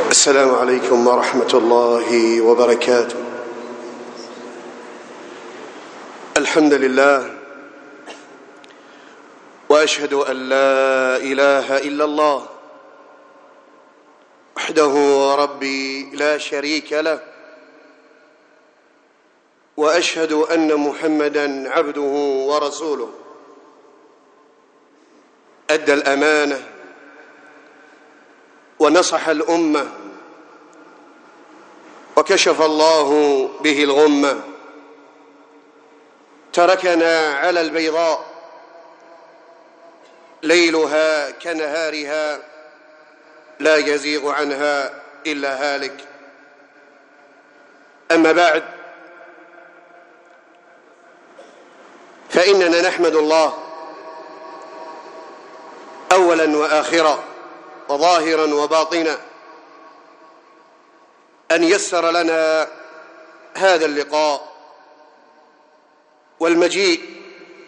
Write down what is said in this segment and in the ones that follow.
السلام عليكم ورحمة الله وبركاته. الحمد لله، وأشهد أن لا إله إلا الله وحده ربي لا شريك له، وأشهد أن محمدًا عبده ورسوله، أدى الأمانة ونصح الأمة وكشف الله به الغمة، تركنا على البيضاء ليلها كنهارها لا يزيغ عنها إلا هالك. أما بعد، فإننا نحمد الله أولاً وآخراً وظاهراً وباطناً أن يسر لنا هذا اللقاء والمجيء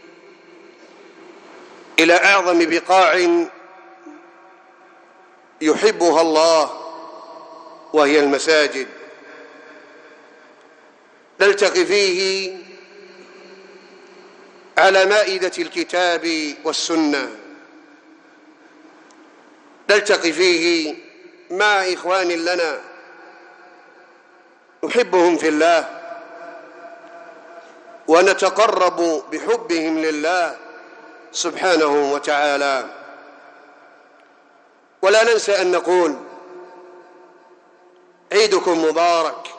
إلى أعظم بقاع يحبها الله، وهي المساجد. نلتقي فيه على مائدة الكتاب والسنة، نلتقي فيه مع إخوان لنا نحبهم في الله، ونتقرب بحبهم لله سبحانه وتعالى. ولا ننسى أن نقول عيدكم مبارك،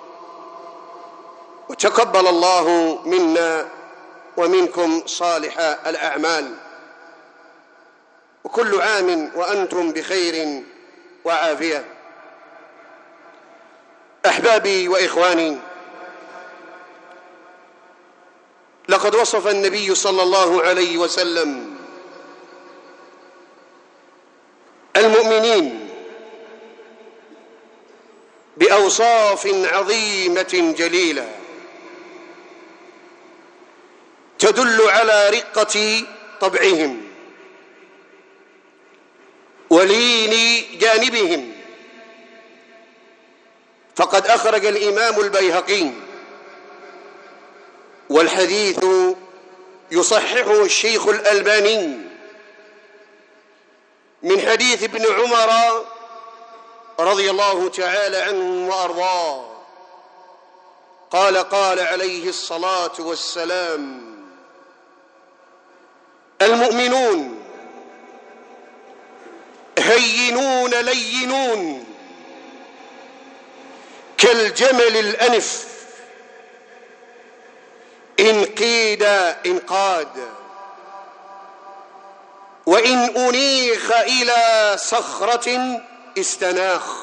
وتقبل الله منا ومنكم صالح الأعمال، وكل عام وأنتم بخير وعافية. أحبابي وإخواني، لقد وصف النبي صلى الله عليه وسلم المؤمنين بأوصاف عظيمة جليلة تدل على رقة طبعهم ولين جانبهم. فقد أخرج الإمام البيهقي، والحديث يصححه الشيخ الألباني، من حديث ابن عمر رضي الله تعالى عنه وأرضاه قال عليه الصلاة والسلام: المؤمنون هينون لينون كالجمل الأنف، إن قيد انقاد، وإن أنيخ إلى صخرة استناخ.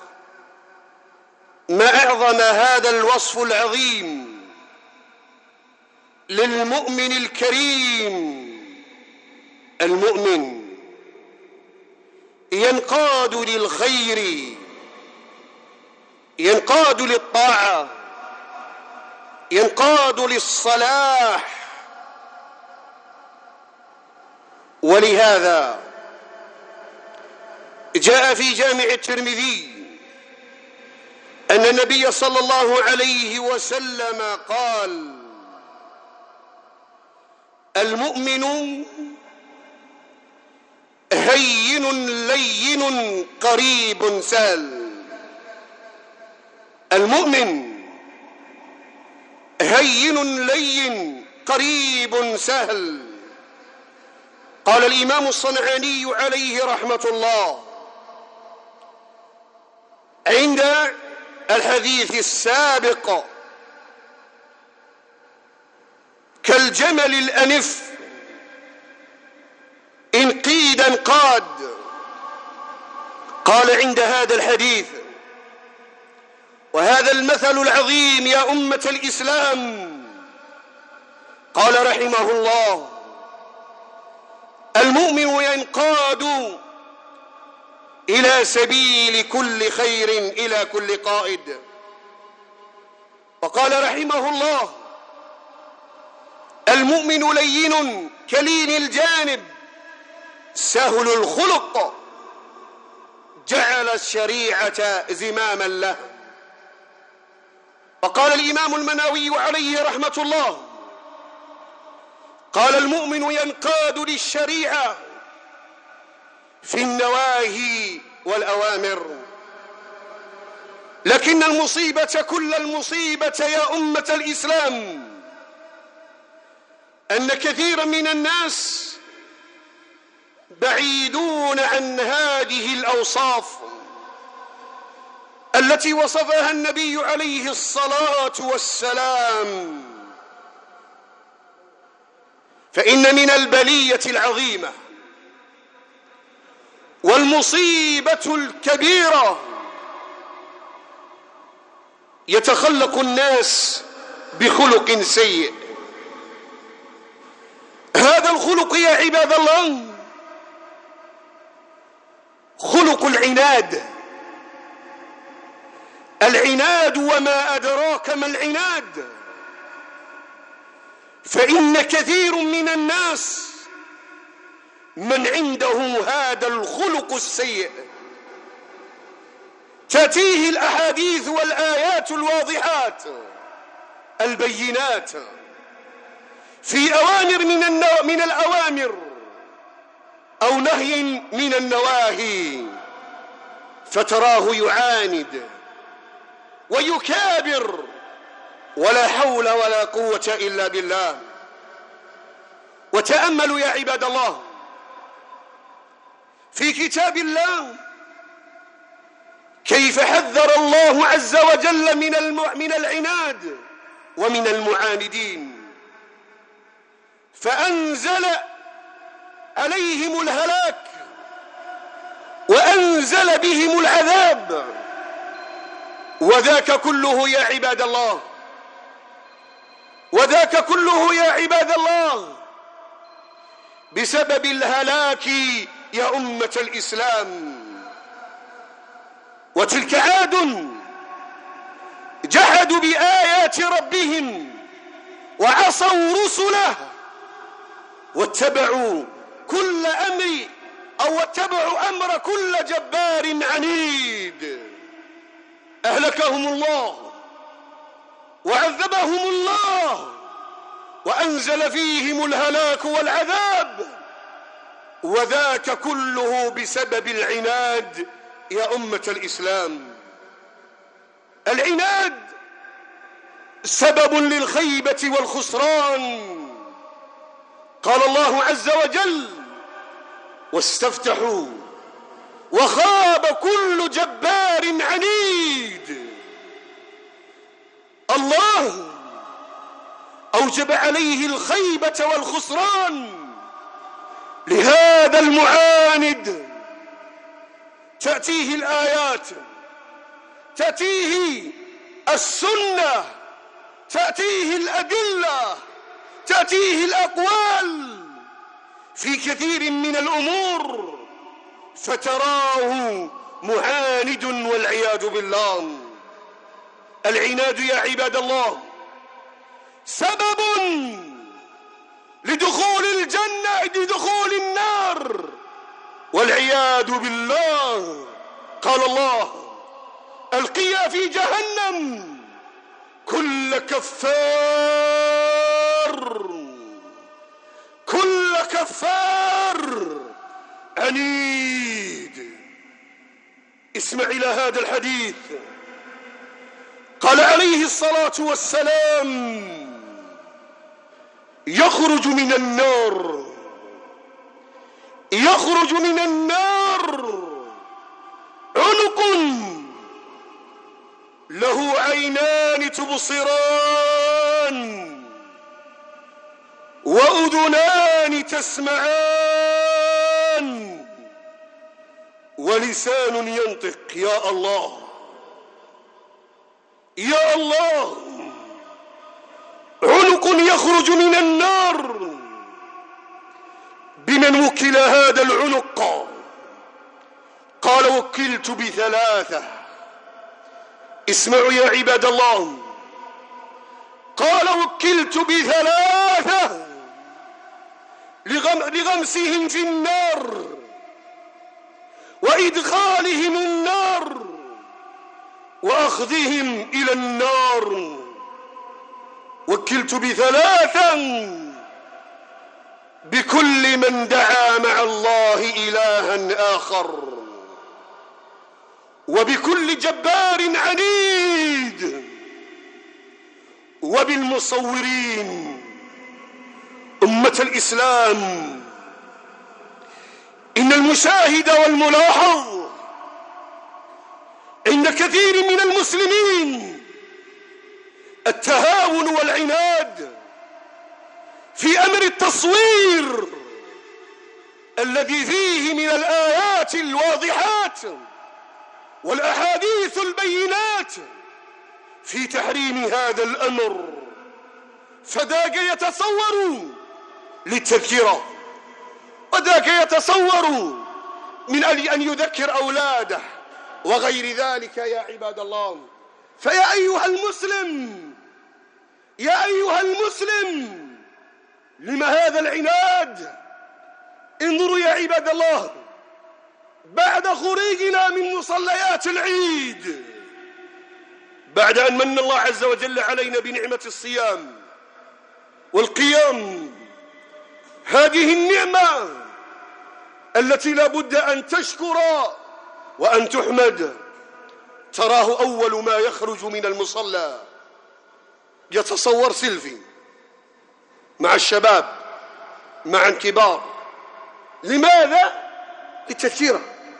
ما أعظم هذا الوصف العظيم للمؤمن الكريم. المؤمن ينقاد للخير، ينقاد للطاعة، ينقاد للصلاح. ولهذا جاء في جامع الترمذي أن النبي صلى الله عليه وسلم قال: المؤمن هين لين قريب سهل. المؤمن هين لين قريب سهل. قال الإمام الصنعاني عليه رحمة الله عند الحديث السابق: كالجمل الأنف، إن قيد انقاد. قال عند هذا الحديث: وهذا المثل العظيم يا أمة الإسلام، قال رحمه الله: المؤمن ينقاد إلى سبيل كل خير إلى كل قائد. وقال رحمه الله: المؤمن لين كلين الجانب، سهل الخلق، جعل الشريعة زماما له. وقال الإمام المناوي عليه رحمة الله: قال: المؤمن ينقاد للشريعة في النواهي والأوامر، لكن المصيبة كل المصيبة يا أمة الإسلام أن كثيرا من الناس بعيدون عن هذه الأوصاف التي وصفها النبي عليه الصلاة والسلام. فإن من البلية العظيمة والمصيبة الكبيرة يتخلق الناس بخلق سيء. هذا الخلق يا عباد الله خلق العناد. العناد، وما أدراك ما العناد؟ فإن كثير من الناس من عنده هذا الخلق السيء تأتيه الأحاديث والآيات الواضحات البينات في أوامر من الأوامر أو نهي من النواهي، فتراه يعاند ويكابر ولا حول ولا قوة إلا بالله. وتأملوا يا عباد الله في كتاب الله كيف حذر الله عز وجل من العناد ومن المعاندين، فأنزل عليهم الهلاك وأنزل بهم العذاب. وذاك كله يا عباد الله، وذاك كله يا عباد الله بسبب الهلاك يا أمة الإسلام. وتلك عاد جحدوا بآيات ربهم وعصوا رسله واتبعوا أمر كل جبار عنيد. أهلكهم الله وعذبهم الله وأنزل فيهم الهلاك والعذاب، وذاك كله بسبب العناد يا أمة الإسلام. العناد سبب للخيبة والخسران. قال الله عز وجل: واستفتحوا وخاب كل جبار عنيد. الله أوجب عليه الخيبة والخسران لهذا المعاند. تأتيه الآيات، تأتيه السنة، تأتيه الأدلة، تأتيه الأقوال في كثير من الأمور فتراه معاند والعياذ بالله. العناد يا عباد الله سبب لدخول الجنة، لدخول النار والعياذ بالله. قال الله: ألقيا في جهنم كل كفار عنيد. اسمع إلى هذا الحديث. قال عليه الصلاة والسلام: يخرج من النار عنق له عينان تبصران وأذنان تسمعان ولسان ينطق. يا الله يا الله، عنق يخرج من النار. بمن وكل هذا العنق؟ قال: وكلت ب3. اسمعوا يا عباد الله. قال: وكلت ب3 لغمسهم في النار وإدخالهم النار وأخذهم إلى النار. وكلت بثلاثا: بكل من دعا مع الله إلها آخر، وبكل جبار عنيد، وبالمصورين. أمة الإسلام، إن المشاهد والملاحظ عند كثير من المسلمين التهاون والعناد في أمر التصوير الذي فيه من الآيات الواضحات والأحاديث البينات في تحريم هذا الأمر. فذاك يتصور للتذكرة، وذاك يتصور من أن يذكر أولاده وغير ذلك. يا عباد الله، فيا أيها المسلم، يا أيها المسلم، لما هذا العناد؟ انظروا يا عباد الله، بعد خروجنا من مصليات العيد، بعد أن من الله عز وجل علينا بنعمة الصيام والقيام، هذه النعمة التي لا بد أن تشكر وأن تحمد، تراه أول ما يخرج من المصلى يتصور سيلفي مع الشباب مع الكبار. لماذا؟ للتذكير،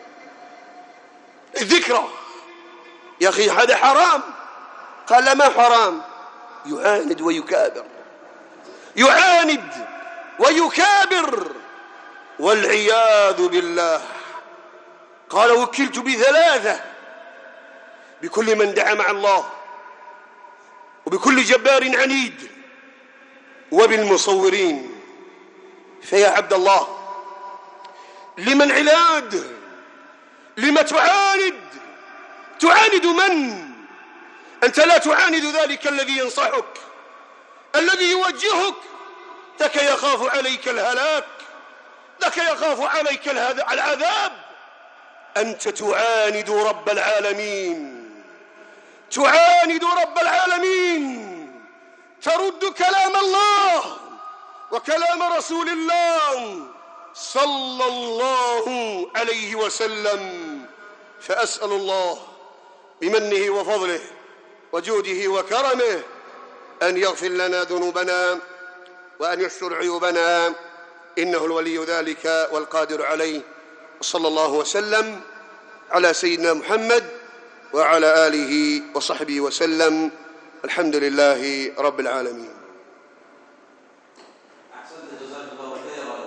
الذكرى. يا أخي هذا حرام. قال ما حرام، يعاند ويكابر، يعاند ويكابر والعياذ بالله. قال وكلت بثلاثة: بكل من دعا مع الله، وبكل جبار عنيد، وبالمصورين. فيا عبد الله، لمن عناد؟ لما تعاند؟ تعاند من؟ أنت لا تعاند ذلك الذي ينصحك، الذي يوجهك. ذاك يخاف عليك الهلاك، ذاك يخاف عليك العذاب. أنت تعاند رب العالمين، تعاند رب العالمين، ترد كلام الله وكلام رسول الله صلى الله عليه وسلم. فأسأل الله بمنه وفضله وجوده وكرمه أن يغفر لنا ذنوبنا وأن يستر عيوبنا، إنه الولي ذلك والقادر عليه. وصلى الله وسلم على سيدنا محمد وعلى آله وصحبه وسلم. الحمد لله رب العالمين.